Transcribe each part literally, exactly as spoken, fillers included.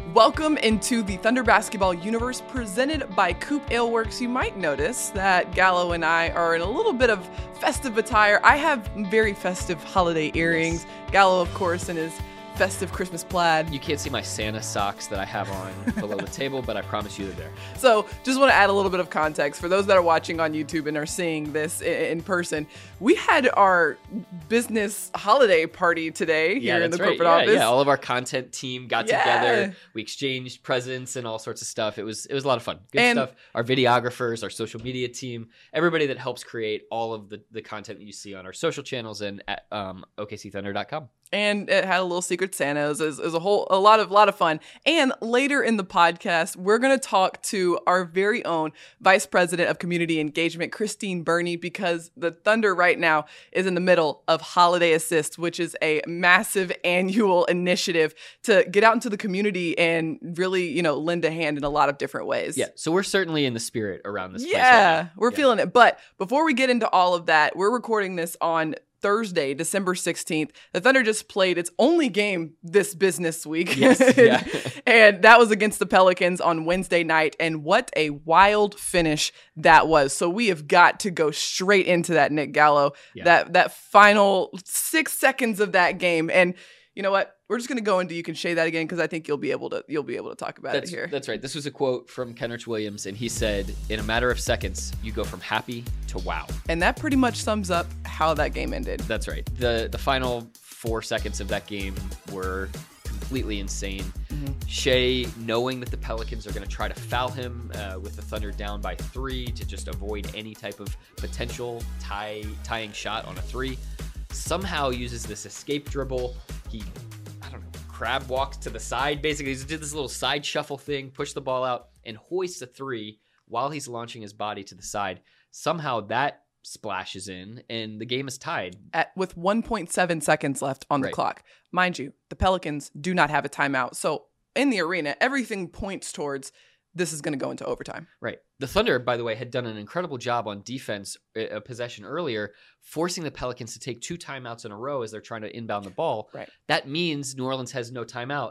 Welcome into the Thunder Basketball universe presented by Coop Aleworks. You might notice that Gallo and I are in a little bit of festive attire. I have very festive holiday earrings. Yes. Gallo, of course, in his festive Christmas plaid. You can't see my Santa socks that I have on below the table, but I promise you they're there. So just want to add a little bit of context for those that are watching on YouTube and are seeing this in person. We had our business holiday party today here yeah, in the right. corporate yeah, office. Yeah, all of our content team got yeah. together. We exchanged presents and all sorts of stuff. It was it was a lot of fun. Good and, stuff. Our videographers, our social media team, everybody that helps create all of the, the content that you see on our social channels and at um, O K C Thunder dot com. And it had a little secret Santa. It was, it was a whole, a lot of, lot of fun. And later in the podcast, we're going to talk to our very own Vice President of Community Engagement, Christine Burney, because the Thunder right now is in the middle of Holiday Assist, which is a massive annual initiative to get out into the community and really, you know, lend a hand in a lot of different ways. Yeah. So we're certainly in the spirit around this. Yeah, place right now. we're yeah. feeling it. But before we get into all of that, we're recording this on Thursday, December sixteenth. The Thunder just played its only game this business week. Yes, yeah. And that was against the Pelicans on Wednesday night. And what a wild finish that was. So we have got to go straight into that, Nick Gallo. Yeah. That that final six seconds of that game. And you know what? We're just going to go into, you can say that again, because I think you'll be able to you'll be able to talk about that's, it here. That's right. This was a quote from Kenrich Williams, and he said, in a matter of seconds, you go from happy to wow. And that pretty much sums up how that game ended. That's right. The the final four seconds of that game were completely insane. Mm-hmm. Shea, knowing that the Pelicans are going to try to foul him uh, with the Thunder down by three to just avoid any type of potential tie tying shot on a three, somehow uses this escape dribble. He crab walks to the side, basically. He did this little side shuffle thing, pushed the ball out, and hoists a three while he's launching his body to the side. Somehow that splashes in, and the game is tied. At, with one point seven seconds left on the right. clock. Mind you, the Pelicans do not have a timeout. So in the arena, everything points towards this is going to go into overtime. Right. The Thunder, by the way, had done an incredible job on defense, a possession earlier, forcing the Pelicans to take two timeouts in a row as they're trying to inbound the ball. Right. That means New Orleans has no timeout.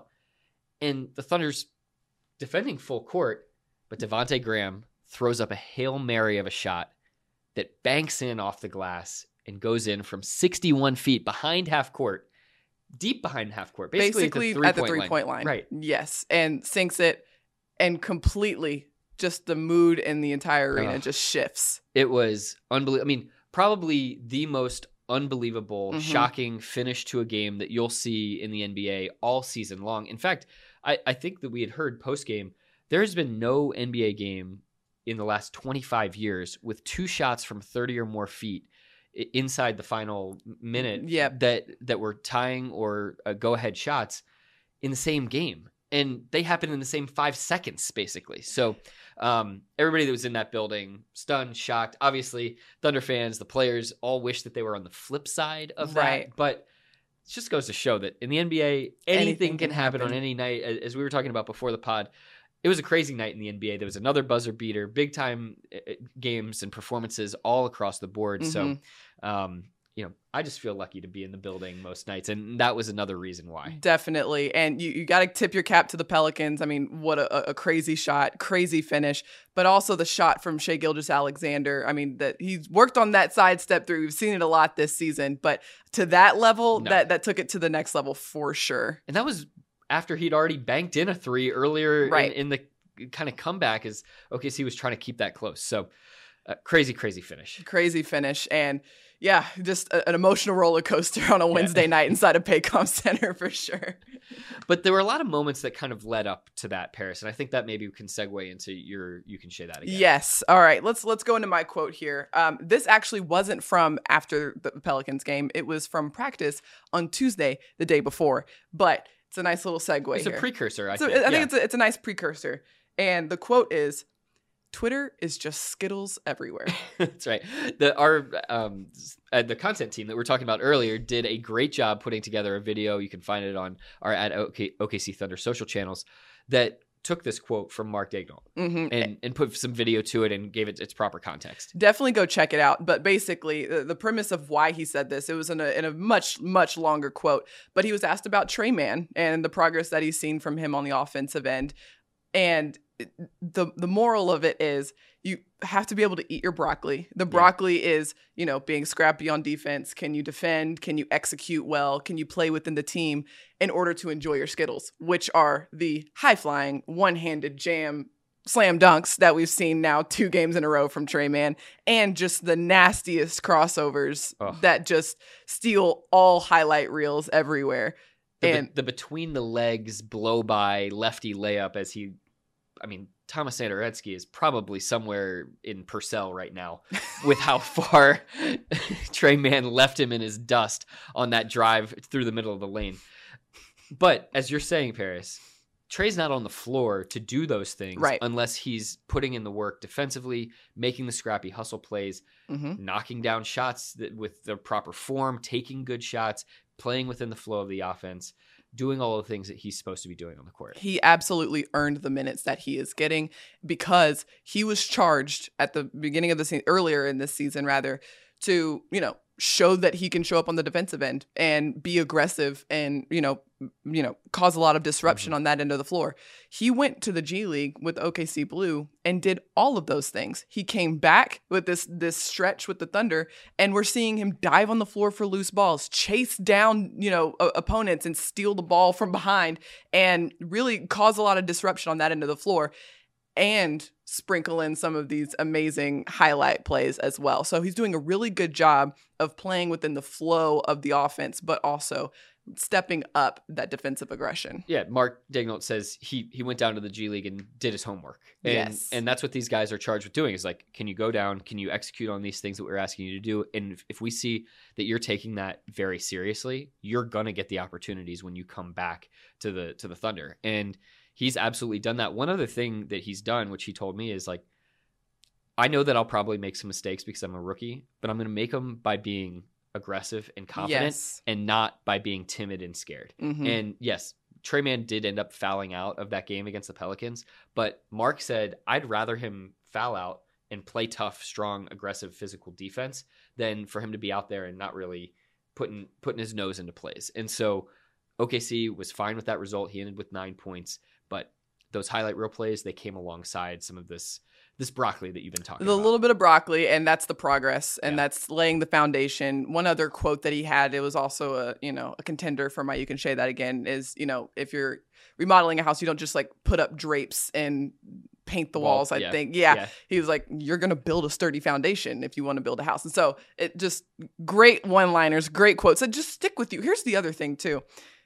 And the Thunder's defending full court, but Devontae Graham throws up a Hail Mary of a shot that banks in off the glass and goes in from sixty-one feet behind half court, deep behind half court, basically, basically at the three-point, at the three-point line. line. Right. Yes, and sinks it. And completely, just the mood in the entire arena uh, just shifts. It was unbelievable. I mean, probably the most unbelievable, mm-hmm. shocking finish to a game that you'll see in the N B A all season long. In fact, I, I think that we had heard post-game, there has been no N B A game in the last twenty-five years with two shots from thirty or more feet inside the final minute yep. that, that were tying or uh, go-ahead shots in the same game. And they happened in the same five seconds, basically. So um, everybody that was in that building, stunned, shocked. Obviously, Thunder fans, the players, all wish that they were on the flip side of that. Right. But it just goes to show that in the N B A, anything, anything can, can happen, happen on any night. As we were talking about before the pod, it was a crazy night in the N B A. There was another buzzer beater, big-time games and performances all across the board. Mm-hmm. So, um you know, I just feel lucky to be in the building most nights, and that was another reason why. Definitely, and you, you got to tip your cap to the Pelicans. I mean, what a, a crazy shot, crazy finish, but also the shot from Shai Gilgeous-Alexander. I mean, that he's worked on that side step through. We've seen it a lot this season, but to that level, no. that that took it to the next level for sure. And that was after he'd already banked in a three earlier right. in, in the kind of comeback as O K C was trying to keep that close. So uh, crazy, crazy finish. Crazy finish, and yeah, just a, an emotional roller coaster on a Wednesday yeah. night inside of Paycom Center for sure. But there were a lot of moments that kind of led up to that, Paris, and I think that maybe can segue into your. You can share that again. Yes. All right. Let's let's go into my quote here. Um, this actually wasn't from after the Pelicans game. It was from practice on Tuesday, the day before. But it's a nice little segue. It's here. a precursor. I so think. I think yeah. it's a, it's a nice precursor. And the quote is, Twitter is just Skittles everywhere. That's right. The our um uh, the content team that we were talking about earlier did a great job putting together a video. You can find it on our at OK, O K C Thunder social channels that took this quote from Mark Daigneault Mm-hmm. and, and put some video to it and gave it its proper context. Definitely go check it out. But basically, the, the premise of why he said this, it was in a, in a much, much longer quote. But he was asked about Tre Mann and the progress that he's seen from him on the offensive end. And the the moral of it is you have to be able to eat your broccoli. The broccoli yeah. is, you know, being scrappy on defense. Can you defend? Can you execute well? Can you play within the team in order to enjoy your Skittles, which are the high-flying, one-handed jam slam dunks that we've seen now two games in a row from Tre Mann, and just the nastiest crossovers Ugh. that just steal all highlight reels everywhere. The, and the between the legs blow by lefty layup as he, I mean, Thomas Sandoretsky is probably somewhere in Purcell right now with how far Tre Mann left him in his dust on that drive through the middle of the lane. But as you're saying, Paris, Tre's not on the floor to do those things right. unless he's putting in the work defensively, making the scrappy hustle plays, mm-hmm. knocking down shots that, with the proper form, taking good shots, playing within the flow of the offense, doing all the things that he's supposed to be doing on the court. He absolutely earned the minutes that he is getting because he was charged at the beginning of the season, earlier in this season rather, to, you know, show that he can show up on the defensive end and be aggressive and, you know, you know, cause a lot of disruption mm-hmm. on that end of the floor. He went to the G League with O K C Blue and did all of those things. He came back with this this stretch with the Thunder, and we're seeing him dive on the floor for loose balls, chase down, you know, uh, opponents and steal the ball from behind and really cause a lot of disruption on that end of the floor, and sprinkle in some of these amazing highlight plays as well. So he's doing a really good job of playing within the flow of the offense, but also stepping up that defensive aggression. Yeah, Mark Daigneault says he he went down to the G League and did his homework. And, yes. And that's what these guys are charged with doing is like, can you go down? Can you execute on these things that we're asking you to do? And if, if we see that you're taking that very seriously, you're going to get the opportunities when you come back to the to the Thunder. And he's absolutely done that. One other thing that he's done, which he told me, is like, I know that I'll probably make some mistakes because I'm a rookie, but I'm going to make them by being aggressive and confident yes. and not by being timid and scared. Mm-hmm. And yes, Tre Mann did end up fouling out of that game against the Pelicans, but Mark said, I'd rather him foul out and play tough, strong, aggressive, physical defense than for him to be out there and not really putting putting his nose into plays. And so O K C was fine with that result. He ended with nine points, but those highlight reel plays, they came alongside some of this this broccoli that you've been talking the about. little bit of broccoli, and that's the progress, and Yeah. that's laying the foundation. One other quote that he had, it was also a, you know, a contender for my You Can Say That Again, is, you know, if you're remodeling a house, you don't just like put up drapes and paint the Wall, walls, I yeah. think. Yeah. Yeah. He was like, you're going to build a sturdy foundation if you want to build a house. And so it just great one-liners, great quotes that just stick with you. Here's the other thing too.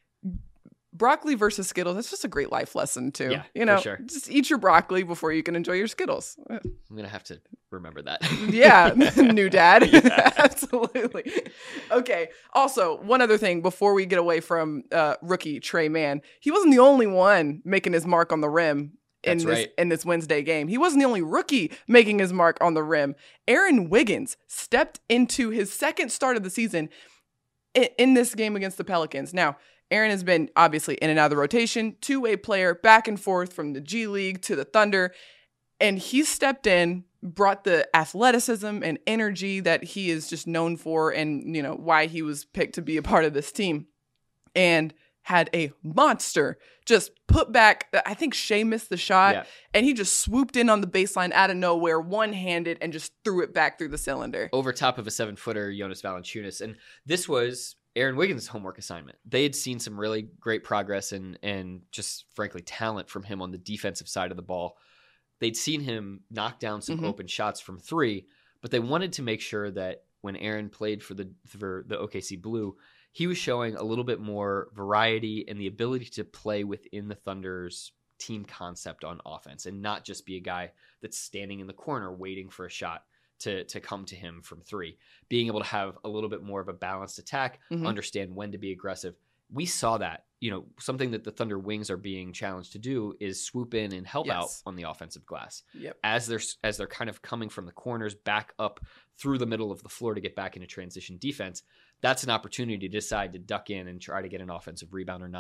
Broccoli versus Skittles, that's just a great life lesson too. Yeah, you know, for sure. Just eat your broccoli before you can enjoy your Skittles. I'm going to have to remember that. Yeah, new dad. Absolutely. Okay. Also, one other thing before we get away from uh, rookie Tre Mann, he wasn't the only one making his mark on the rim in That's this right. in this Wednesday game. He wasn't the only rookie making his mark on the rim. Aaron Wiggins stepped into his second start of the season in, in this game against the Pelicans. Now, Aaron has been obviously in and out of the rotation, two-way player, back and forth from the G League to the Thunder, and he stepped in, brought the athleticism and energy that he is just known for, and, you know, why he was picked to be a part of this team, and had a monster just put back. I think Shea missed the shot, Yeah. and he just swooped in on the baseline out of nowhere, one-handed, and just threw it back through the cylinder. Over top of a seven-footer, Jonas Valanciunas. And this was Aaron Wiggins' homework assignment. They had seen some really great progress and and just frankly talent from him on the defensive side of the ball. They'd seen him knock down some Mhm. open shots from three, but they wanted to make sure that when Aaron played for the for the O K C Blue, he was showing a little bit more variety and the ability to play within the Thunder's team concept on offense and not just be a guy that's standing in the corner waiting for a shot to to come to him from three. Being able to have a little bit more of a balanced attack, Mhm. understand when to be aggressive. We saw that. You know, something that the Thunder wings are being challenged to do is swoop in and help Yes. out on the offensive glass. Yep. As they're as they're kind of coming from the corners back up through the middle of the floor to get back into transition defense, that's an opportunity to decide to duck in and try to get an offensive rebound or not.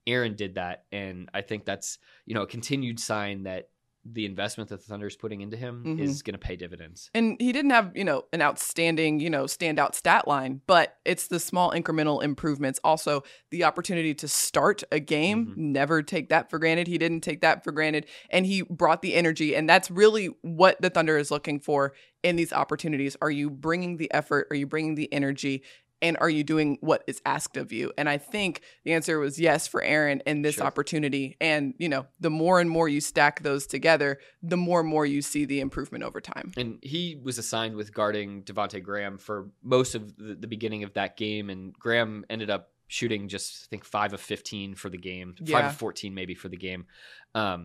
Aaron did that, and I think that's, you know, a continued sign that the investment that the Thunder is putting into him mm-hmm. is going to pay dividends. And he didn't have, you know, an outstanding, you know, standout stat line, but it's the small incremental improvements. Also, the opportunity to start a game, mm-hmm. never take that for granted. He didn't take that for granted, and he brought the energy, and that's really what the Thunder is looking for in these opportunities. Are you bringing the effort? Are you bringing the energy? And are you doing what is asked of you? And I think the answer was yes for Aaron in this sure. opportunity. And, you know, the more and more you stack those together, the more and more you see the improvement over time. And he was assigned with guarding Devontae Graham for most of the, the beginning of that game. And Graham ended up shooting just, I think, five of fifteen for the game, yeah. five of fourteen maybe for the game. Um,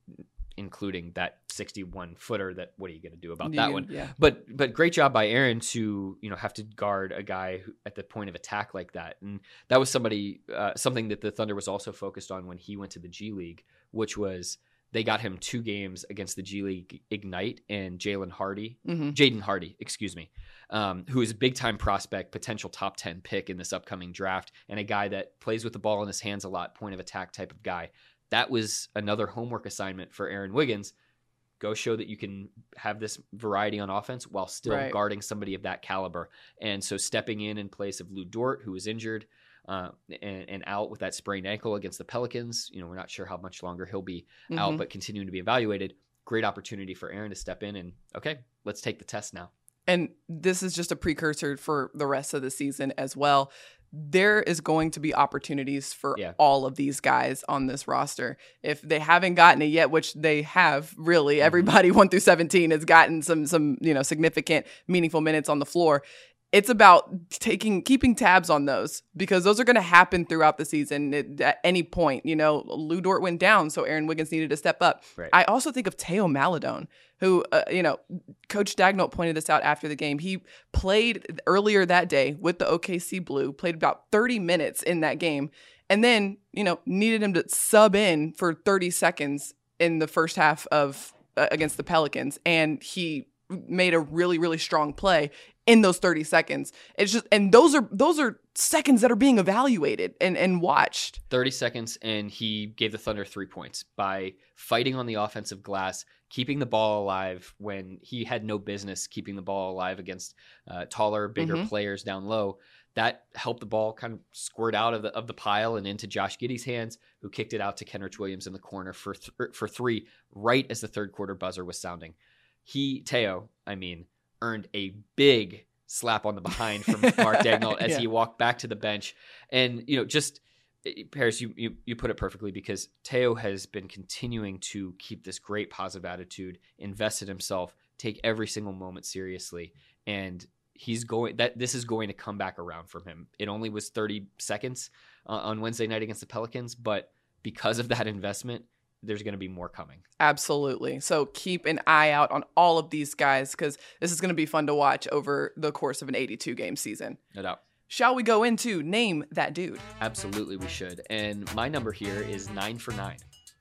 including that sixty-one footer that what are you going to do about that you, one? Yeah. But but great job by Aaron to, you know, have to guard a guy who, at the point of attack like that. And that was somebody uh, something that the Thunder was also focused on when he went to the G League, which was they got him two games against the G League Ignite and Jalen Hardy, mm-hmm. Jaden Hardy, excuse me, um, who is a big time prospect, potential top ten pick in this upcoming draft, and a guy that plays with the ball in his hands a lot, point of attack type of guy. That was another homework assignment for Aaron Wiggins. Go show that you can have this variety on offense while still right. guarding somebody of that caliber. And so stepping in in place of Lou Dort, who was injured uh, and, and out with that sprained ankle against the Pelicans. You know, we're not sure how much longer he'll be mm-hmm. out, but continuing to be evaluated. Great opportunity for Aaron to step in and, okay, let's take the test now. And this is just a precursor for the rest of the season as well. There is going to be opportunities for yeah. all of these guys on this roster. If they haven't gotten it yet, which they have, really, mm-hmm. everybody one through seventeen has gotten some, some, you know, significant, meaningful minutes on the floor. It's about taking, keeping tabs on those because those are going to happen throughout the season at, at any point. You know, Lou Dort went down, so Aaron Wiggins needed to step up. Right. I also think of Teo Maledon, who, uh, you know, Coach Dagnall pointed this out after the game. He played earlier that day with the O K C Blue, played about thirty minutes in that game, and then, you know, needed him to sub in for thirty seconds in the first half of uh, against the Pelicans, and he made a really, really strong play in those thirty seconds. It's just, and those are those are seconds that are being evaluated and, and watched. thirty seconds, and he gave the Thunder three points by fighting on the offensive glass, keeping the ball alive when he had no business keeping the ball alive against uh, taller, bigger mm-hmm. players down low. That helped the ball kind of squirt out of the of the pile and into Josh Giddey's hands, who kicked it out to Kenrich Williams in the corner for th- for three right as the third quarter buzzer was sounding. He, Teo, I mean, earned a big slap on the behind from Mark Dagnall as yeah. he walked back to the bench. And, you know, just, Paris, you, you you put it perfectly, because Teo has been continuing to keep this great positive attitude, invest in himself, take every single moment seriously. And he's going, that this is going to come back around from him. It only was thirty seconds uh, on Wednesday night against the Pelicans, but because of that investment, there's going to be more coming. Absolutely. So keep an eye out on all of these guys, because this is going to be fun to watch over the course of an eighty-two game season. No doubt. Shall we go into Name That Dude? Absolutely, we should. And my number here is nine for nine.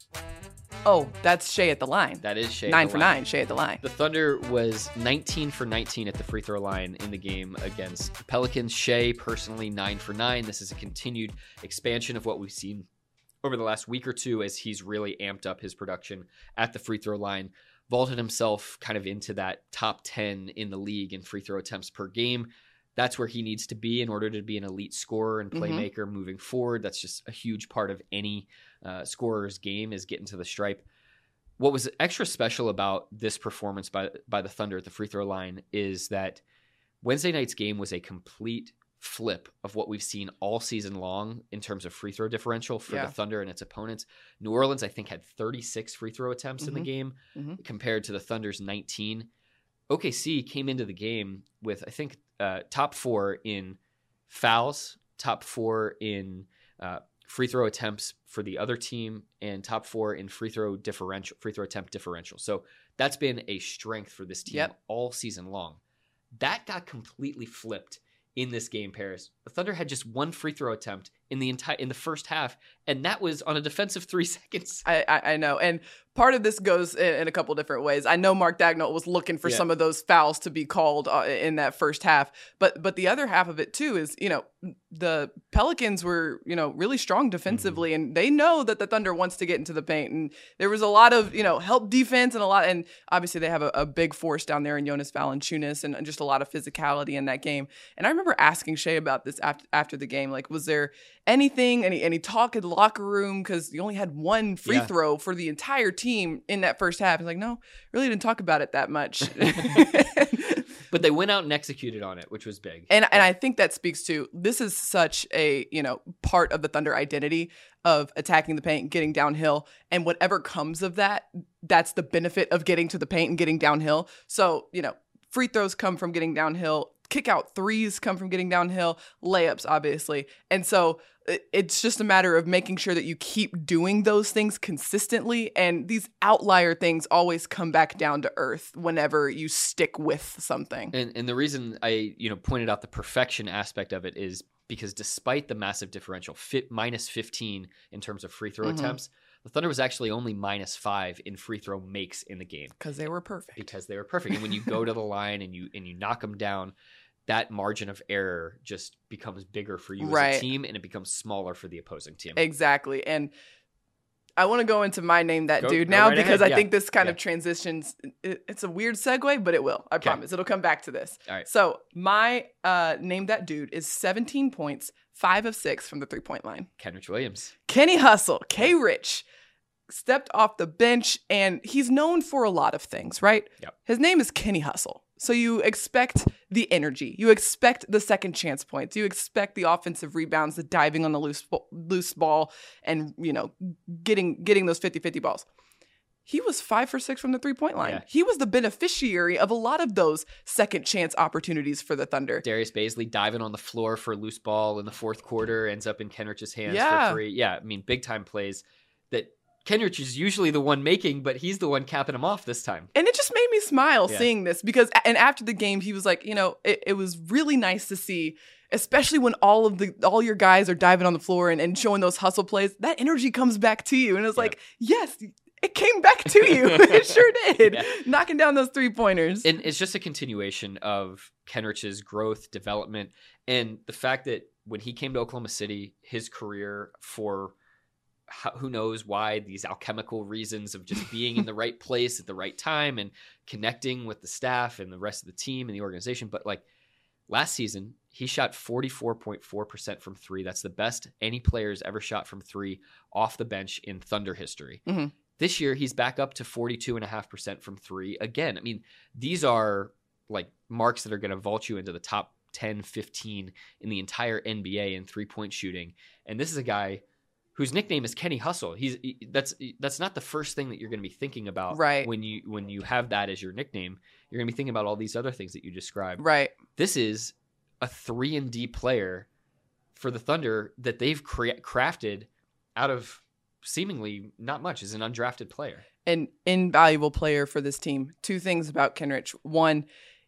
Oh, that's Shai at the line. That is Shai. Nine for nine, Shai at the line. The Thunder was nineteen for nineteen at the free throw line in the game against the Pelicans. Shai, personally, nine for nine. This is a continued expansion of what we've seen over the last week or two as he's really amped up his production at the free throw line, vaulted himself kind of into that top ten in the league in free throw attempts per game. That's where he needs to be in order to be an elite scorer and playmaker mm-hmm. moving forward. That's just a huge part of any uh, scorer's game, is getting to the stripe. What was extra special about this performance by, by the Thunder at the free throw line is that Wednesday night's game was a complete flip of what we've seen all season long in terms of free throw differential for yeah. the Thunder and its opponents. New Orleans, I think, had thirty-six free throw attempts mm-hmm. in the game mm-hmm. compared to the Thunder's nineteen. O K C came into the game with, I think, uh, top four in fouls, top four in uh, free throw attempts for the other team, and top four in free throw differential, free throw attempt differential. So that's been a strength for this team yep. all season long. That got completely flipped in this game, Paris. The Thunder had just one free throw attempt in the entire in the first half, and that was on a defensive three seconds. I, I, I know, and part of this goes in, in a couple different ways. I know Mark Daigneault was looking for Yeah. some of those fouls to be called uh, in that first half, but but the other half of it too is, you know, the Pelicans were, you know, really strong defensively, mm-hmm. and they know that the Thunder wants to get into the paint, and there was a lot of, you know, help defense and a lot, and obviously they have a, a big force down there in Jonas Valanciunas and just a lot of physicality in that game. And I remember asking Shea about this after after the game, like, was there anything, any any talk in the locker room, because you only had one free Yeah. throw for the entire team in that first half? He's like, no, really didn't talk about it that much. But they went out and executed on it, which was big. And and I think that speaks to, this is such a, you know, part of the Thunder identity of attacking the paint, getting downhill, and whatever comes of that, that's the benefit of getting to the paint and getting downhill. So, you know, free throws come from getting downhill, kick out threes come from getting downhill, layups, obviously. And so it- it's just a matter of making sure that you keep doing those things consistently. And these outlier things always come back down to earth whenever you stick with something. And and the reason I, you know, pointed out the perfection aspect of it is because despite the massive differential, fit minus fifteen in terms of free throw Mhm. attempts, the Thunder was actually only minus five in free throw makes in the game Because they were perfect. because they were perfect. And when you go to the line and you and you knock them down, that margin of error just becomes bigger for you Right. as a team, and it becomes smaller for the opposing team. Exactly. And I want to go into my name that Go- dude go now right because ahead. I Yeah. think this kind Yeah. of transitions. It, it's a weird segue, but it will. I Okay. promise. It'll come back to this. All right. So my uh, name that dude is seventeen points, five of six from the three point line. Kenrich Williams. Kenny Hustle, K Rich, stepped off the bench, and he's known for a lot of things, right? Yep. His name is Kenny Hustle. So you expect the energy. You expect the second chance points. You expect the offensive rebounds, the diving on the loose loose ball, and, you know, getting getting those fifty-fifty balls. He was five for six from the three-point line. Yeah. He was the beneficiary of a lot of those second chance opportunities for the Thunder. Darius Baisley diving on the floor for a loose ball in the fourth quarter, ends up in Kenrich's hands Yeah. for free. Yeah, I mean, big time plays that Kenrich is usually the one making, but he's the one capping him off this time. And it just made me smile Yeah. seeing this because, and after the game, he was like, you know, it, it was really nice to see, especially when all of the, all your guys are diving on the floor and, and showing those hustle plays, that energy comes back to you. And it was Yeah. like, yes, it came back to you. It sure did. Yeah. Knocking down those three pointers. And it's just a continuation of Kenrich's growth, development, and the fact that when he came to Oklahoma City, his career for how, who knows why, these alchemical reasons of just being in the right place at the right time and connecting with the staff and the rest of the team and the organization. But like last season, he shot forty-four point four percent from three. That's the best any player's ever shot from three off the bench in Thunder history. Mm-hmm. This year, he's back up to forty-two point five percent from three. Again, I mean, these are like marks that are going to vault you into the top ten, fifteen in the entire N B A in three-point shooting. And this is a guy whose nickname is Kenny Hustle. He's that's that's not the first thing that you're going to be thinking about Right. when you when you have that as your nickname. You're going to be thinking about all these other things that you described. Right. This is a three and D player for the Thunder that they've crea- crafted out of seemingly not much, as an undrafted player. An invaluable player for this team. Two things about Kenrich. One,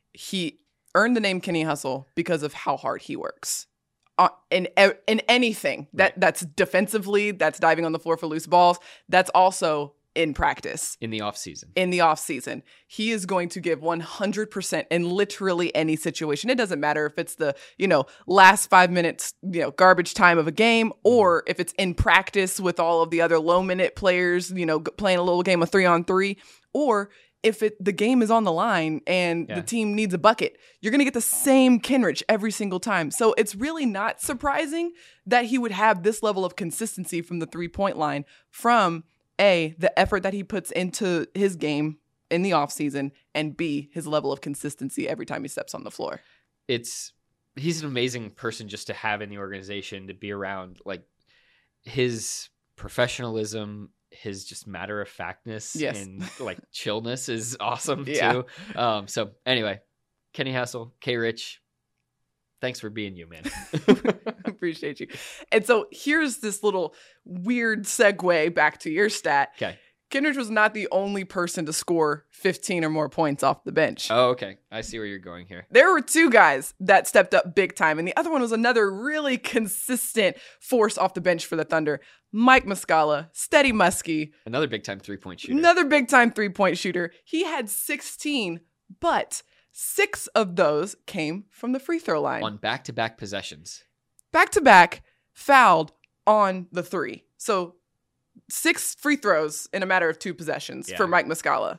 he earned the name Kenny Hustle because of how hard he works. Uh, in in anything that Right. that's defensively, that's diving on the floor for loose balls, that's also in practice. In the offseason. In the off season, he is going to give one hundred percent in literally any situation. It doesn't matter if it's the, you know, last five minutes, you know, garbage time of a game, or if it's in practice with all of the other low minute players, you know, g- playing a little game of three on three, or if it the game is on the line and Yeah. the team needs a bucket, you're going to get the same Kenrich every single time. So it's really not surprising that he would have this level of consistency from the three-point line from A, the effort that he puts into his game in the offseason, and B, his level of consistency every time he steps on the floor. It's he's an amazing person just to have in the organization, to be around. Like his professionalism, his just matter of factness Yes. and like chillness is awesome Yeah. too. Um, so anyway, Kenny Hustle, K Rich, thanks for being you, man. Appreciate you. And so here's this little weird segue back to your stat. Okay. Kenrich was not the only person to score fifteen or more points off the bench. Oh, okay. I see where you're going here. There were two guys that stepped up big time, and the other one was another really consistent force off the bench for the Thunder. Mike Muscala, steady muskie. Another big-time three-point shooter. Another big-time three-point shooter. He had sixteen, but six of those came from the free throw line. On back-to-back possessions. Back-to-back, fouled on the three. So six free throws in a matter of two possessions yeah. for Mike Muscala.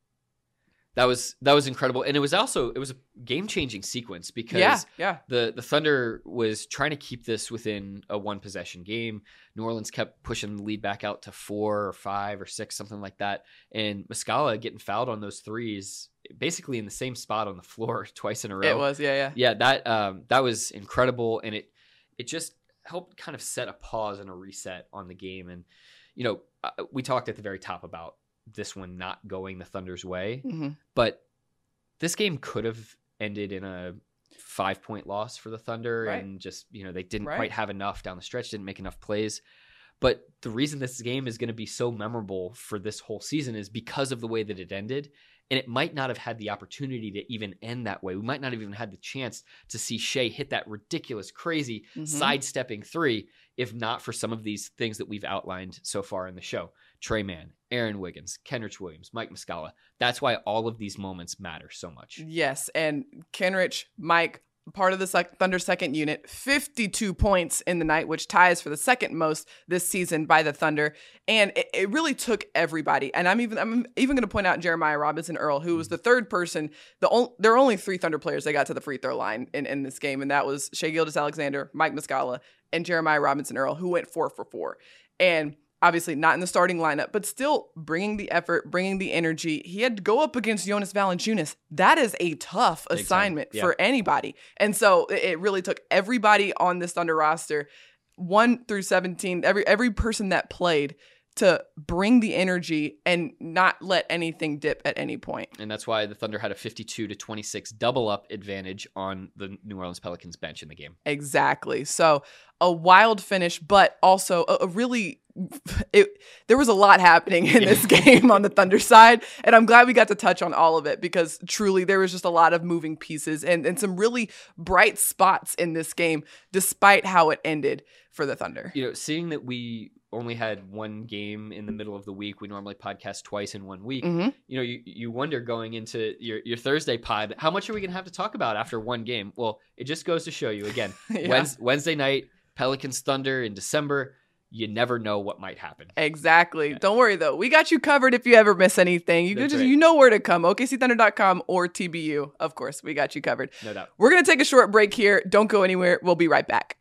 That was that was incredible, and it was also it was a game-changing sequence because yeah, yeah. the the Thunder was trying to keep this within a one-possession game. New Orleans kept pushing the lead back out to four or five or six, something like that, and Muscala getting fouled on those threes, basically in the same spot on the floor twice in a row. It was, yeah, yeah, yeah. That um, that was incredible, and it it just helped kind of set a pause and a reset on the game. And you know, we talked at the very top about this one not going the Thunder's way, mm-hmm. but this game could have ended in a five point loss for the Thunder. Right. And just, you know, they didn't right. quite have enough down the stretch, didn't make enough plays. But the reason this game is going to be so memorable for this whole season is because of the way that it ended. And it might not have had the opportunity to even end that way. We might not have even had the chance to see Shai hit that ridiculous, crazy mm-hmm. sidestepping three if not for some of these things that we've outlined so far in the show. Tre Mann, Aaron Wiggins, Kenrich Williams, Mike Muscala. That's why all of these moments matter so much. Yes, and Kenrich, Mike, part of the sec- Thunder second unit, fifty-two points in the night, which ties for the second most this season by the Thunder. And it, it really took everybody. And I'm even I'm even going to point out Jeremiah Robinson Earl, who was the third person. The on, there are only three Thunder players that got to the free throw line in, in this game, and that was Shai Gilgeous-Alexander, Mike Muscala, and Jeremiah Robinson Earl, who went four for four. And obviously not in the starting lineup, but still bringing the effort, bringing the energy. He had to go up against Jonas Valanciunas. That is a tough Big assignment yeah. for anybody. And so it really took everybody on this Thunder roster, one through seventeen, every every person that played, to bring the energy and not let anything dip at any point. And that's why the Thunder had a fifty-two to twenty-six double up advantage on the New Orleans Pelicans bench in the game. Exactly. So a wild finish, but also a, a really, it, there was a lot happening in this game on the Thunder side. And I'm glad we got to touch on all of it because truly there was just a lot of moving pieces and, and some really bright spots in this game, despite how it ended for the Thunder. You know, seeing that we only had one game in the middle of the week, we normally podcast twice in one week. Mm-hmm. You know, you, you wonder going into your, your Thursday pod, how much are we going to have to talk about after one game? Well, it just goes to show you again, yeah. Wednesday, Wednesday night, Pelicans Thunder in December, you never know what might happen. Exactly. Yeah. Don't worry though. We got you covered if you ever miss anything. You can just right. you know where to come. O K C Thunder dot com or T B U. Of course, we got you covered. No doubt. We're going to take a short break here. Don't go anywhere. We'll be right back.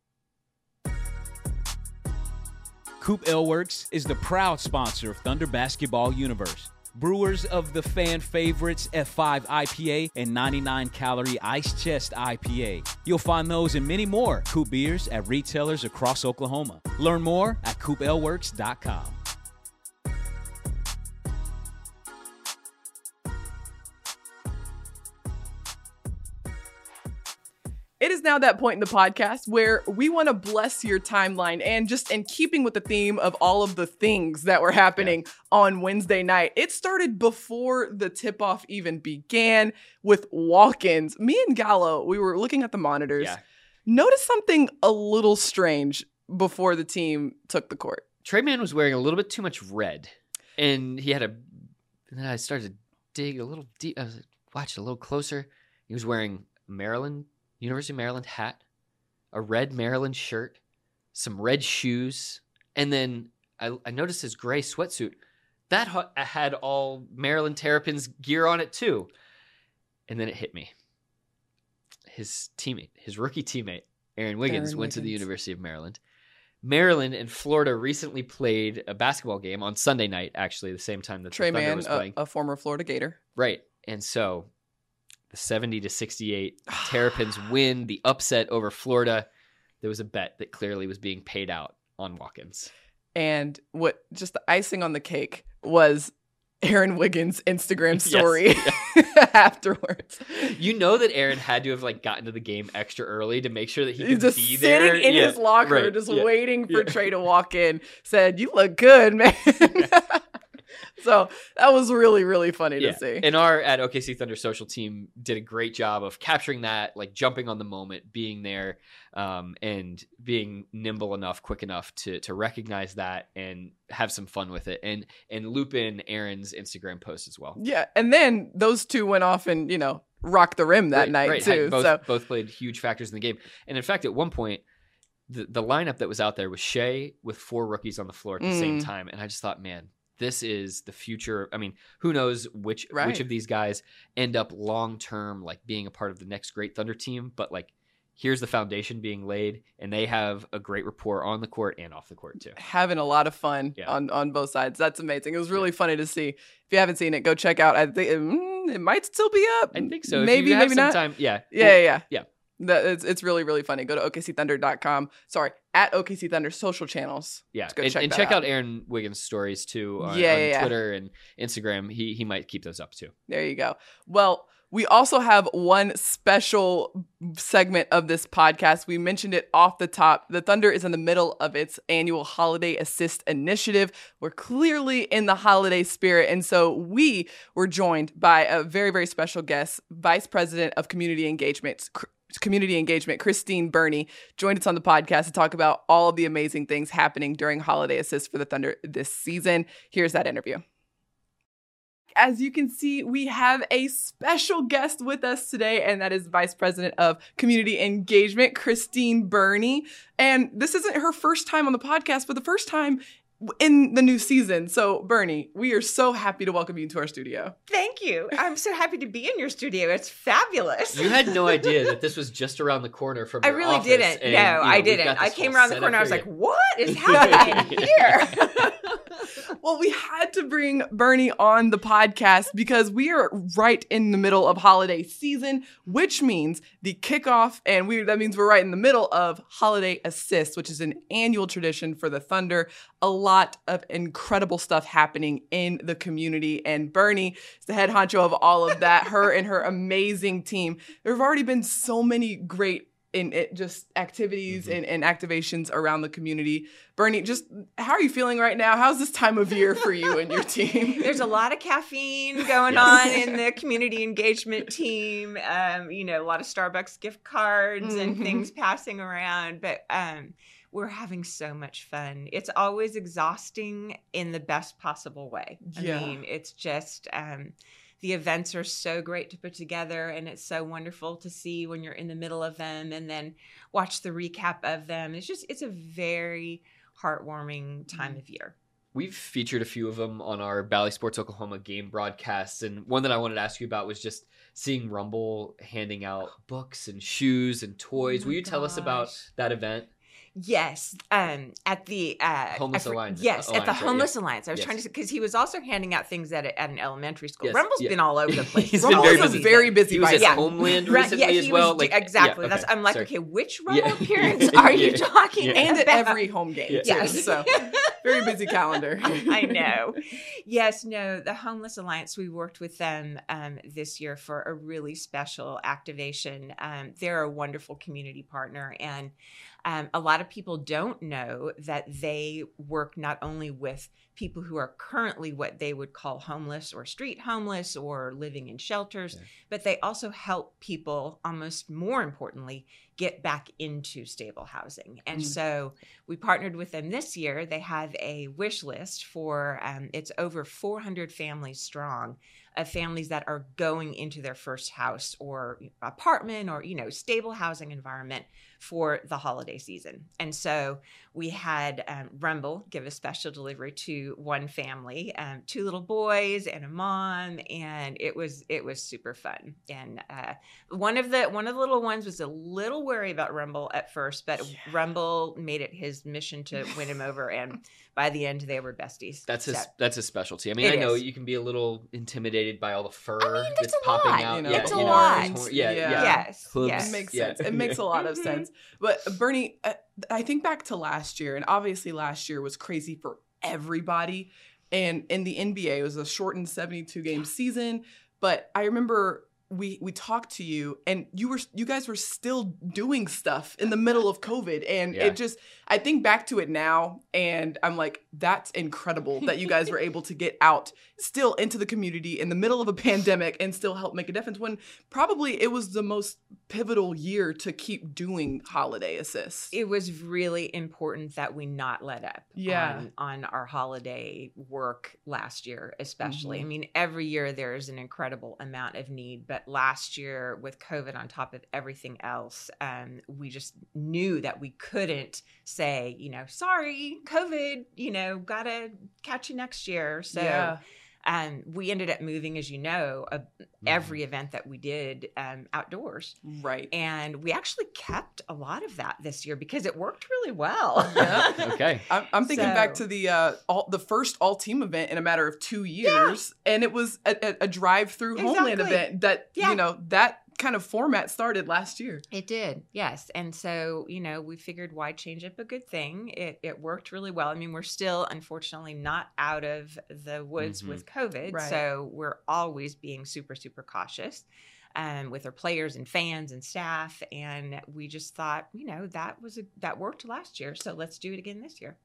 Coop Ale Works is the proud sponsor of Thunder Basketball Universe. Brewers of the fan favorites F five I P A and ninety-nine calorie Ice Chest I P A. You'll find those and many more Coop beers at retailers across Oklahoma. Learn more at coop ale works dot com. It is now that point in the podcast where we want to bless your timeline, and just in keeping with the theme of all of the things that were happening yeah. on Wednesday night, it started before the tip-off even began with walk-ins. Me and Gallo, we were looking at the monitors, yeah. noticed something a little strange before the team took the court. Tre Mann was wearing a little bit too much red, and he had a, and then I started to dig a little deep, I was, watched a little closer. He was wearing Maryland University of Maryland hat, a red Maryland shirt, some red shoes, and then I, I noticed his gray sweatsuit. That ha- had all Maryland Terrapins gear on it too. And then it hit me. His teammate, his rookie teammate, Aaron Wiggins, Aaron went Wiggins. to the University of Maryland. Maryland and Florida recently played a basketball game on Sunday night, actually, the same time that Tre the Thunder Mann, was playing. A, a former Florida Gator. Right. And so the seventy to sixty-eight Terrapins win the upset over Florida. There was a bet that clearly was being paid out on walk-ins. And what just the icing on the cake was Aaron Wiggins' Instagram story yes. afterwards. You know that Aaron had to have like gotten to the game extra early to make sure that he He's could just be sitting there. in yeah. his locker, right. just yeah. waiting for yeah. Tre to walk in. Said, "You look good, man." So that was really, really funny yeah. to see. And our at O K C Thunder social team did a great job of capturing that, like jumping on the moment, being there, um, and being nimble enough, quick enough to to recognize that and have some fun with it, and and loop in Aaron's Instagram post as well. Yeah, and then those two went off and, you know, rocked the rim that right, night right. too. Both, so both played huge factors in the game. And in fact, at one point, the, the lineup that was out there was Shea with four rookies on the floor at the Mm. same time. And I just thought, man, this is the future. I mean, who knows which Right. which of these guys end up long term, like being a part of the next great Thunder team. But like, here's the foundation being laid, and they have a great rapport on the court and off the court too. having a lot of fun Yeah. on, on both sides. That's amazing. It was really funny to see. If you haven't seen it, go check out. I think mm, it might still be up. I think so. Maybe, if you have maybe some not. time, yeah, Yeah, Well, yeah, yeah. yeah. That, it's, it's really, really funny. Go to O K C Thunder dot com. Sorry, at O K C Thunder social channels. Yeah, Let's go and, check and that check out. out Aaron Wiggins' stories too on, Yeah, on yeah, yeah. Twitter and Instagram. He he might keep those up too. There you go. Well, we also have one special segment of this podcast. We mentioned it off the top. The Thunder is in the middle of its annual Holiday Assist initiative. We're clearly in the holiday spirit. And so we were joined by a very, very special guest, Vice President of Community Engagement, Community Engagement, Christine Burney, joined us on the podcast to talk about all of the amazing things happening during Holiday Assist for the Thunder this season. Here's that interview. As you can see, we have a special guest with us today, and that is Vice President of Community Engagement, Christine Burney. And this isn't her first time on the podcast, but the first time in the new season. So, Burney, we are so happy to welcome you into our studio. Thank you. I'm so happy to be in your studio. It's fabulous. You had no idea that this was just around the corner from I your really office, didn't. and, no, you know, I we've didn't. got I this came whole around the setup corner. I was for like, you. what is happening here? Well, we had to bring Burney on the podcast because we are right in the middle of holiday season, which means the kickoff, and we that means we're right in the middle of Holiday Assist, which is an annual tradition for the Thunder. A lot of incredible stuff happening in the community, and Burney is the head honcho of all of that. Her and her amazing team. There have already been so many great in it just activities Mm-hmm. and, and activations around the community. Burney, just how are you feeling right now? How's this time of year for you and your team? There's a lot of caffeine going Yes. on in the community engagement team. Um, you know, a lot of Starbucks gift cards and Mhm. things passing around, but um, we're having so much fun. It's always exhausting in the best possible way. I Yeah. mean, it's just um, the events are so great to put together, and it's so wonderful to see when you're in the middle of them and then watch the recap of them. It's just, it's a very heartwarming time of year. We've featured a few of them on our Bally Sports Oklahoma game broadcasts, and one that I wanted to ask you about was just seeing Rumble handing out books and shoes and toys. Oh Will my you tell us about gosh. that event? Yes, um, at the uh, Homeless I for- Alliance. Yes, at Alliance, the right, Homeless Alliance. I was Yes. trying to because he was also handing out things at, a, at an elementary school. Yes, Rumble's yeah. been all over the place. He's Rumble been very is a busy. very busy He was at bison. Homeland Right, recently yeah, as he well. was, like exactly. yeah, That's okay, I'm like, sorry. okay, which Rumble Yeah. appearance are you Yeah. talking Yeah. And at about? every home game. Yeah. too. Yes. So very busy calendar. I know. Yes, no, the Homeless Alliance, we worked with them um, this year for a really special activation. Um, they're a wonderful community partner, and um, a lot of people don't know that they work not only with people who are currently what they would call homeless or street homeless or living in shelters, Yeah. but they also help people, almost more importantly, get back into stable housing. And Mm. so we partnered with them this year. They have a wish list for, um, it's over four hundred families strong, of families that are going into their first house or apartment or, you know, stable housing environment for the holiday season. And so we had um, Rumble give a special delivery to one family, um, two little boys and a mom, and it was it was super fun. And uh, one of the one of the little ones was a little worried about Rumble at first, but Yeah. Rumble made it his mission to win him over, and by the end they were besties. That's his So- that's his specialty. I mean, It I know is. you can be a little intimidated by all the fur I mean, that's it's a popping lot, out. you know, yeah, it's a you know, lot. it's hor- yeah, Yeah. yeah. Yes, Hooves. yes. It makes Yeah. sense. It makes a lot of Mhm. sense. But Bernie, uh, I think back to last year, and obviously last year was crazy for everybody. And in the N B A, it was a shortened seventy-two game season. But I remember we we talked to you, and you were you guys were still doing stuff in the middle of COVID, and Yeah. it just I think back to it now, and I'm like, that's incredible that you guys were able to get out still into the community in the middle of a pandemic and still help make a difference when probably it was the most pivotal year to keep doing holiday assists. It was really important that we not let up Yeah. on, on our holiday work last year, especially. Mhm. I mean, every year there's an incredible amount of need, but last year with COVID on top of everything else, um, we just knew that we couldn't say, you know, sorry, COVID, you know, gotta catch you next year. So Yeah. um, we ended up moving, as you know, uh, every event that we did um, outdoors. Right. And we actually kept a lot of that this year because it worked really well. Yeah. Okay. I'm, I'm thinking So- back to the uh, all, the first all team event in a matter of two years, and it was a, a, a drive through Homeland Exactly. event that Yeah. you know that kind of format started last year. It did, yes. And so, you know, we figured why change up a good thing? It it worked really well. I mean, we're still, unfortunately, not out of the woods Mhm. with COVID. Right. So we're always being super, super cautious um, with our players and fans and staff. And we just thought, you know, that was a, that worked last year. So let's do it again this year.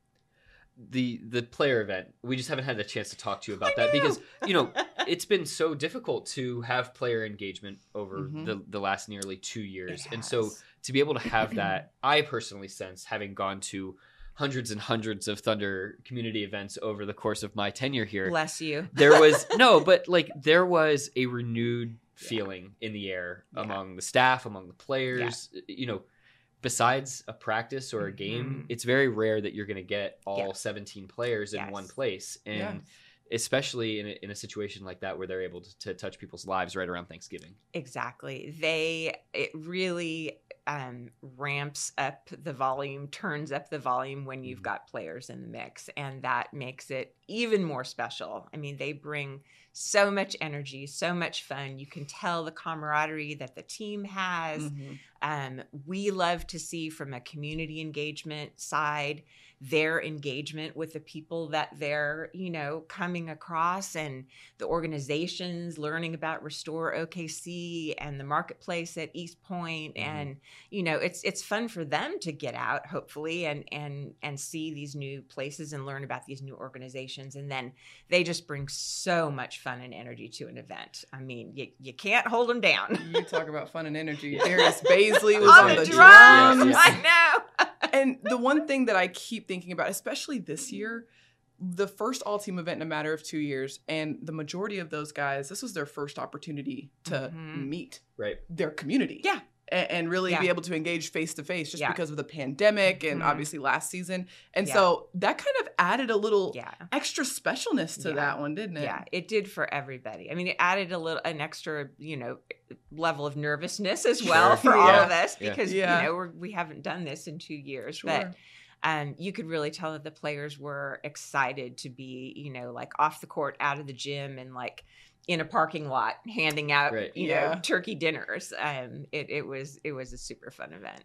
The the player event, we just haven't had a chance to talk to you about I that know. because, you know, it's been so difficult to have player engagement over Mhm. the, the last nearly two years. It And so has. to be able to have that, I personally sense, having gone to hundreds and hundreds of Thunder community events over the course of my tenure here, Bless you. there was no, but like there was a renewed feeling in the air Yeah. among the staff, among the players. You know, besides a practice or a game, Mhm. it's very rare that you're going to get all Yeah. seventeen players in Yes. one place, and Yeah. especially in a, in a situation like that where they're able to, to touch people's lives right around Thanksgiving. Exactly. They, it really um, ramps up the volume, turns up the volume when you've Mhm. got players in the mix. And that makes it even more special. I mean, they bring so much energy, so much fun. You can tell the camaraderie that the team has. Mhm. Um, we love to see from a community engagement side their engagement with the people that they're, you know, coming across and the organizations, learning about Restore O K C and the marketplace at East Point. Mhm. And, you know, it's it's fun for them to get out, hopefully, and and and see these new places and learn about these new organizations. And then they just bring so much fun and energy to an event. I mean, you, you can't hold them down. You talk about fun and energy. Darius Baisley was On on, the the drums, drums. Yes, I know. And the one thing that I keep thinking about, especially this year, the first all team event in a matter of two years, and the majority of those guys, this was their first opportunity to Mhm. meet Right. their community. Yeah. a- And really Yeah. be able to engage face to face just Yeah. because of the pandemic and Mhm. obviously last season. And Yeah. so that kind of added a little Yeah. extra specialness to Yeah. that one, didn't it? Yeah, it did for everybody. I mean, it added a little, an extra, you know, level of nervousness as well Sure. for all Yeah. of us Yeah. because Yeah. you know we're, we haven't done this in two years. Sure. But um, you could really tell that the players were excited to be, you know, like off the court, out of the gym, and like in a parking lot handing out, Right. you Yeah. know, turkey dinners. Um, it it was it was a super fun event.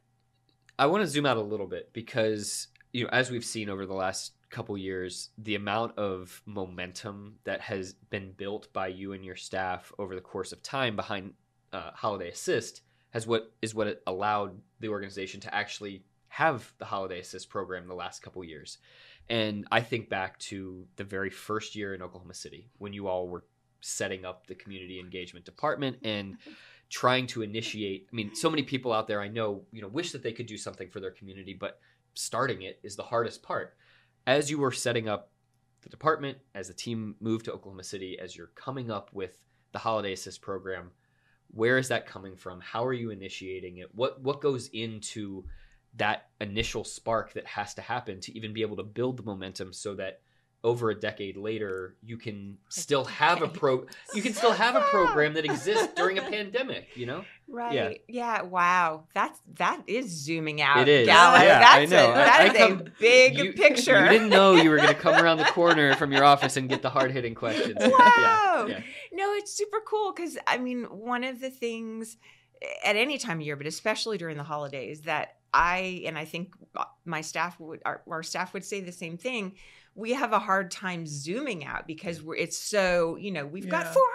I want to zoom out a little bit because, you know, as we've seen over the last couple years, the amount of momentum that has been built by you and your staff over the course of time behind uh, Holiday Assist has what is what it allowed the organization to actually have the Holiday Assist program the last couple years. And I think back to the very first year in Oklahoma City when you all were setting up the community engagement department and trying to initiate. I mean, so many people out there I know, you know, wish that they could do something for their community, but starting it is the hardest part. As you were setting up the department, as the team moved to Oklahoma City, as you're coming up with the Holiday Assist program, where is that coming from? How are you initiating it? What what goes into that initial spark that has to happen to even be able to build the momentum so that over a decade later you can still have a pro you can still have a program that exists during a pandemic, you know? Right. Yeah. Wow. That's that is zooming out. It is. Gala. Yeah, I That's know. A, that I- I is come- a big you, picture. You didn't know you were going to come around the corner from your office and get the hard-hitting questions. Wow. Yeah, yeah. No, it's super cool because I mean, one of the things at any time of year, but especially during the holidays, that I and I think my staff would our, our staff would say the same thing. We have a hard time zooming out because we're it's so, you know, we've got Yeah. four hundred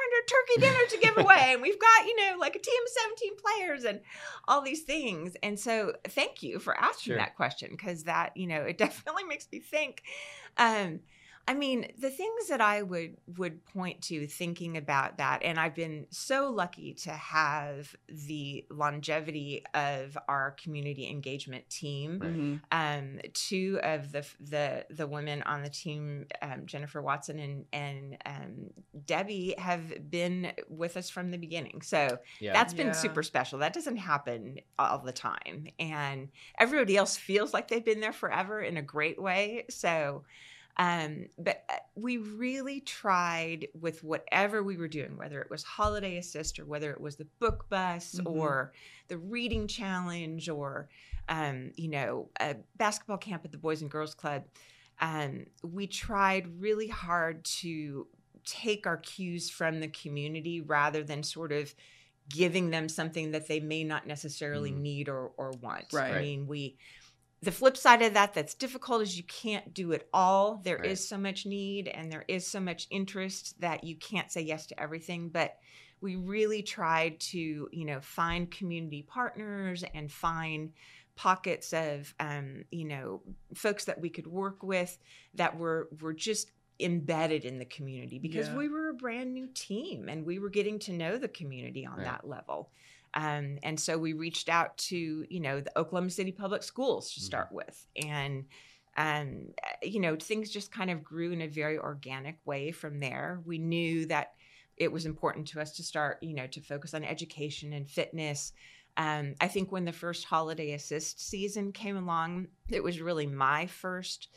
turkey dinner to give away, and we've got, you know, like a team of seventeen players and all these things. And so thank you for asking Sure. that question, because that, you know, it definitely makes me think. Um, I mean, the things that I would would point to thinking about that, and I've been so lucky to have the longevity of our community engagement team. Mhm. Um, two of the the the women on the team, um, Jennifer Watson and and um, Debbie, have been with us from the beginning. So Yeah. that's been Yeah. super special. That doesn't happen all the time, and everybody else feels like they've been there forever in a great way. So. Um, but we really tried with whatever we were doing, whether it was Holiday Assist or whether it was the book bus Mhm. or the reading challenge or, um, you know, a basketball camp at the Boys and Girls Club. Um, we tried really hard to take our cues from the community rather than sort of giving them something that they may not necessarily Mm. need or, or want. Right. I mean, we... The flip side of that that's difficult is you can't do it all. There Right. is so much need and there is so much interest that you can't say yes to everything. But we really tried to, you know, find community partners and find pockets of, um, you know, folks that we could work with that were were just embedded in the community, because Yeah. we were a brand new team and we were getting to know the community on Right. that level. Um, and so we reached out to, you know, the Oklahoma City Public Schools to start with. And, um, you know, things just kind of grew in a very organic way from there. We knew that it was important to us to start, you know, to focus on education and fitness. Um, I think when the first Holiday Assist season came along, it was really my first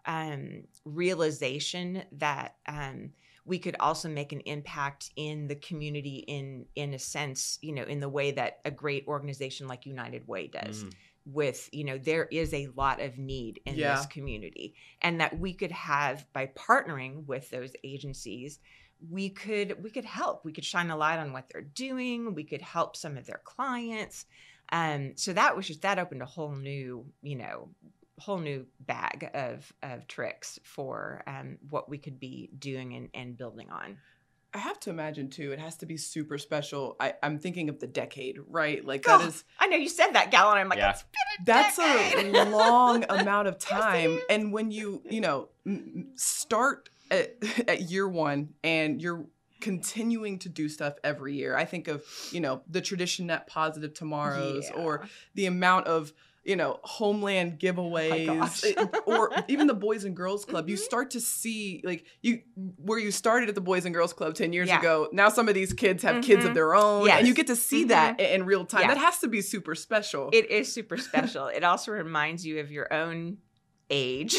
um, realization that um, we could also make an impact in the community in in a sense, you know, in the way that a great organization like United Way does. Mm. With, you know, there is a lot of need in Yeah. this community, and that we could have, by partnering with those agencies, we could we could help. We could shine a light on what they're doing. We could help some of their clients. Um, so that was just that opened a whole new, you know, whole new bag of of tricks for um, what we could be doing and, and building on. I have to imagine too, it has to be super special. I, I'm thinking of the decade, right? Like Oh, that is I know you said that, Gal, and I'm like, Yeah. it's been a that's a decade. long amount of Yes, it time. is. And when you, you know, m- m- start at, at year one and you're continuing to do stuff every year. I think of, you know, the tradition at Positive Tomorrows Yeah. or the amount of, you know, Homeland giveaways gosh. it- or even the Boys and Girls Club. You Mhm. start to see like you where you started at the Boys and Girls Club ten years Yeah. ago. Now some of these kids have kids of Mhm. their own Yes. and you get to see Mhm. that in real time. Yeah. That has to be super special. It is super special. It also reminds you of your own age.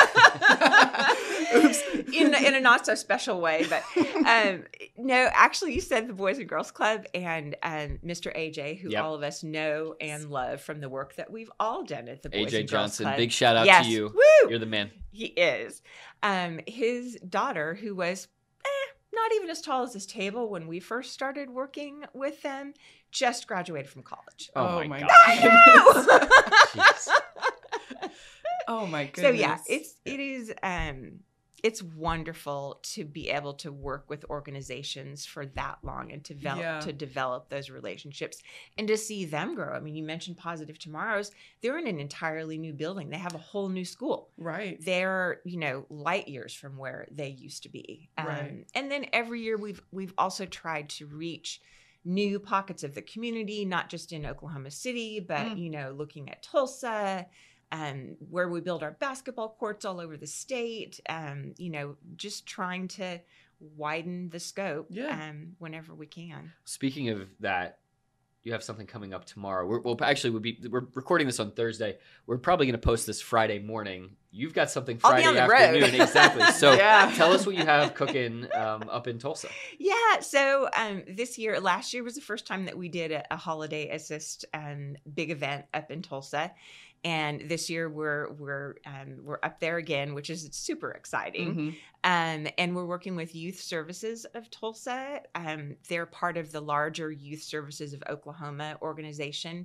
Oops. in, in a not so special way, but um, no, actually, you said the Boys and Girls Club and um, Mister A J, who Yep. all of us know and love from the work that we've all done at the Boys A J and Girls Johnson, Club. big shout out Yes. to you. Woo! You're the man. He is. Um, his daughter, who was eh, not even as tall as this table when we first started working with them, just graduated from college. Oh, Oh my my god. I know. Jeez. Oh my So goodness. yeah, it's it is um it's wonderful to be able to work with organizations for that long and to develop Yeah. to develop those relationships and to see them grow. I mean, you mentioned Positive Tomorrows. They're in an entirely new building. They have a whole new school. right. They're, you know, light years from where they used to be. Um, Right. And then every year we've we've also tried to reach new pockets of the community, not just in Oklahoma City, but Mm. you know, looking at Tulsa, um, where we build our basketball courts all over the state. Um, you know, just trying to widen the scope Yeah. um, whenever we can. Speaking of that, you have something coming up tomorrow. We're, we'll actually we'll be we're recording this on Thursday. We're probably going to post this Friday morning. You've got something I'll be Friday on the road. afternoon, exactly. So Yeah. tell us what you have cooking um, up in Tulsa. Yeah, so um, this year, last year was the first time that we did a, a Holiday Assist um, big event up in Tulsa, and this year we're we're um, we're up there again, which is super exciting. Mhm. Um, and we're working with Youth Services of Tulsa. Um, they're part of the larger Youth Services of Oklahoma organization.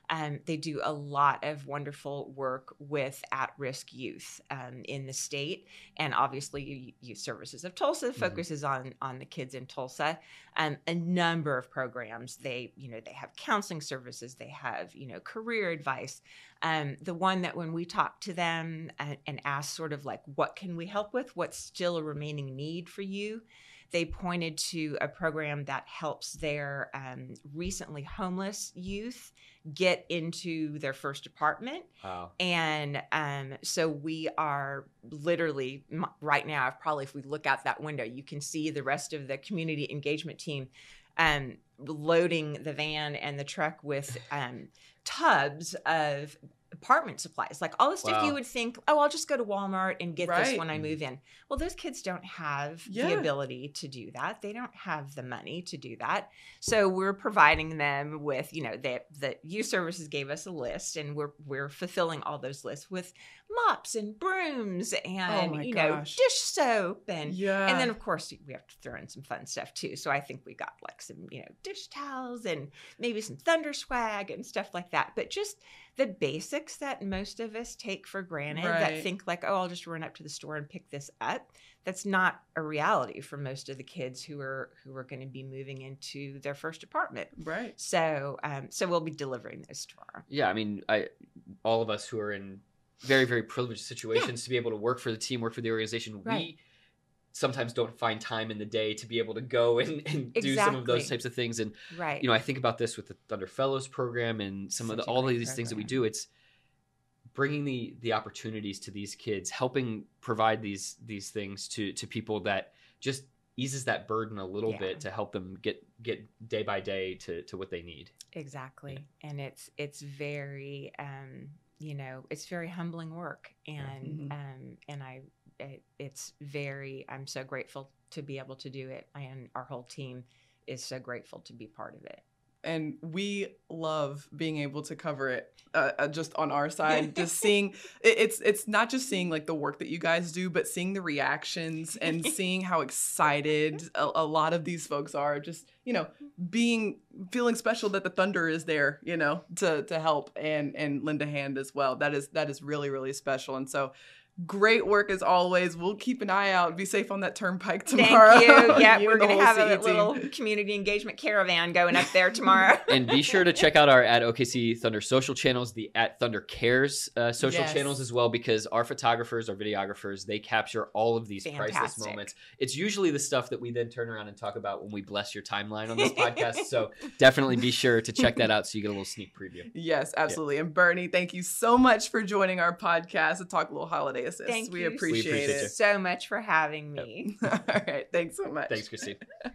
Um, they do a lot of wonderful work with at-risk youth um, in the state, and obviously Youth Services of Tulsa focuses mm-hmm. on on the kids in Tulsa. Um, a number of programs. They, you know, they have counseling services. They have, you know, career advice. Um, the one that when we talk to them and, and ask sort of like, what can we help with? What's still a remaining need for you? They pointed to a program that helps their um, recently homeless youth get into their first apartment. Wow. And um, so we are literally right now, probably if we look out that window, you can see the rest of the community engagement team um, loading the van and the truck with um, tubs of apartment supplies, like all the stuff wow. you would think, oh, I'll just go to Walmart and get right. this when I move in. Well, those kids don't have yeah. the ability to do that. They don't have the money to do that. So we're providing them with, you know, the the Youth Services gave us a list, and we're we're fulfilling all those lists with mops and brooms and oh you gosh. know dish soap and yeah. and then of course we have to throw in some fun stuff too. So I think we got like some, you know, dish towels and maybe some Thunder swag and stuff like that. But just the basics that most of us take for granted, right. that think like, oh, I'll just run up to the store and pick this up. That's not a reality for most of the kids who are who are going to be moving into their first apartment. Right. So um, so we'll be delivering those tomorrow. Yeah, I mean, I all of us who are in very, very privileged situations yeah. to be able to work for the team, work for the organization, right. we sometimes don't find time in the day to be able to go and, and exactly. do some of those types of things. And, right. you know, I think about this with the Thunder Fellows program and some Such of the, all of these program. things that we do. It's bringing the the opportunities to these kids, helping provide these these things to to people that just eases that burden a little yeah. bit to help them get get day by day to to what they need. Exactly. Yeah. And it's it's very um you know, it's very humbling work, and mm-hmm. um, and I, it, it's very. I'm so grateful to be able to do it, and our whole team is so grateful to be part of it. And we love being able to cover it uh, just on our side, just seeing it, it's it's not just seeing like the work that you guys do, but seeing the reactions and seeing how excited a, a lot of these folks are, just, you know, being feeling special that the Thunder is there, you know, to to help and and lend a hand as well. That is that is really, really special. And so great work as always. We'll keep an eye out. Be safe on that turnpike tomorrow. Thank you. Yeah, you we're going to have a team. little community engagement caravan going up there tomorrow. And be sure to check out our at O K C Thunder social channels, the at Thunder Cares uh, social yes. channels as well, because our photographers, our videographers, they capture all of these Fantastic. priceless moments. It's usually the stuff that we then turn around and talk about when we bless your timeline on this podcast. So definitely be sure to check that out so you get a little sneak preview. Yes, absolutely. Yeah. And Bernie, thank you so much for joining our podcast to talk a little holiday assist. Thank we you appreciate, we appreciate it you. so much for having me. Yep. All right. Thanks so much. Thanks, Christine.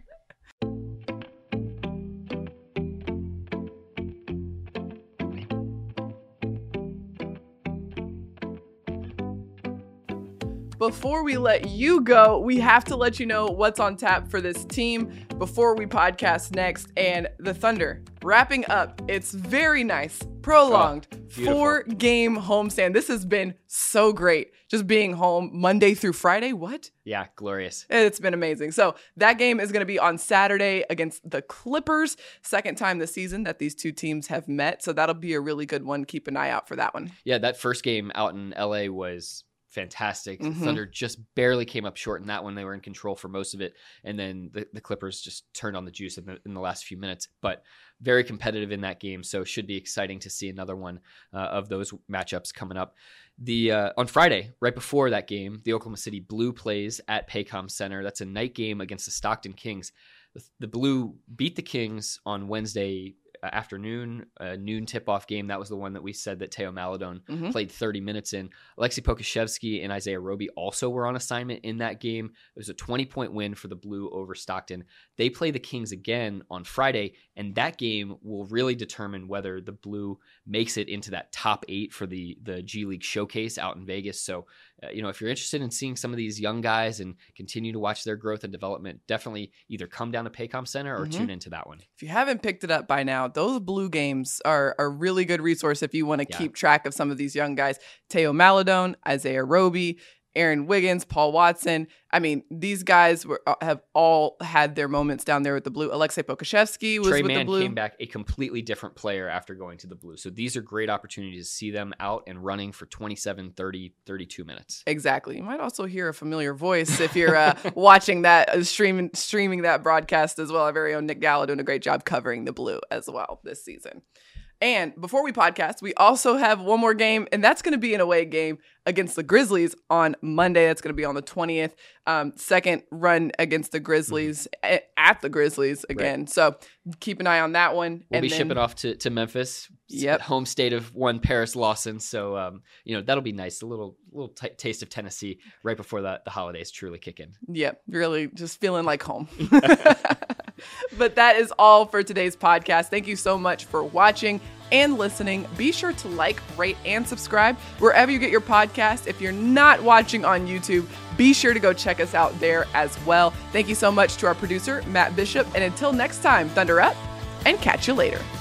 Before we let you go, we have to let you know what's on tap for this team before we podcast next. And the Thunder wrapping up its very nice, prolonged oh, four-game homestand. This has been so great, just being home Monday through Friday. What? Yeah, glorious. It's been amazing. So that game is going to be on Saturday against the Clippers. Second time this season that these two teams have met. So that'll be a really good one. Keep an eye out for that one. Yeah, that first game out in L A was fantastic. Mm-hmm. The Thunder just barely came up short in that one. They were in control for most of it. And then the, the Clippers just turned on the juice in the, in the last few minutes. But very competitive in that game. So should be exciting to see another one uh, of those matchups coming up. The uh, on Friday, right before that game, the Oklahoma City Blue plays at Paycom Center. That's a night game against the Stockton Kings. The, the Blue beat the Kings on Wednesday afternoon, a noon tip-off game. That was the one that we said that Teo Maladon mm-hmm. played thirty minutes in. Alexei Pokashevsky and Isaiah Roby also were on assignment in that game. It was a twenty-point win for the Blue over Stockton. They play the Kings again on Friday, and that game will really determine whether the Blue makes it into that top eight for the, the G League Showcase out in Vegas. So, uh, you know, if you're interested in seeing some of these young guys and continue to watch their growth and development, definitely either come down to Paycom Center or mm-hmm. tune into that one. If you haven't picked it up by now, those Blue games are a really good resource if you want to yeah. keep track of some of these young guys. Teo Maladon, Isaiah Roby, Aaron Wiggins, Paul Watson. I mean, these guys were, have all had their moments down there with the Blue. Alexei Pokusevsky was Trey with Mann the Blue. came back a completely different player after going to the Blue. So these are great opportunities to see them out and running for twenty-seven, thirty, thirty-two minutes. Exactly. You might also hear a familiar voice if you're uh, watching that, uh, streaming, streaming that broadcast as well. Our very own Nick Gallo doing a great job covering the Blue as well this season. And before we podcast, we also have one more game, and that's going to be an away game against the Grizzlies on Monday. That's going to be on the twentieth. Um, second run against the Grizzlies mm-hmm. at the Grizzlies again. Right. So keep an eye on that one. We'll and be then, shipping off to, to Memphis. Yep. Home state of one Paris Lawson. So, um, you know, that'll be nice. A little little t- taste of Tennessee right before the, the holidays truly kick in. Yep. Really just feeling like home. But that is all for today's podcast. Thank you so much for watching and listening. Be sure to like, rate, and subscribe wherever you get your podcast. If you're not watching on YouTube, be sure to go check us out there as well. Thank you so much to our producer, Matt Bishop. And until next time, Thunder up and catch you later.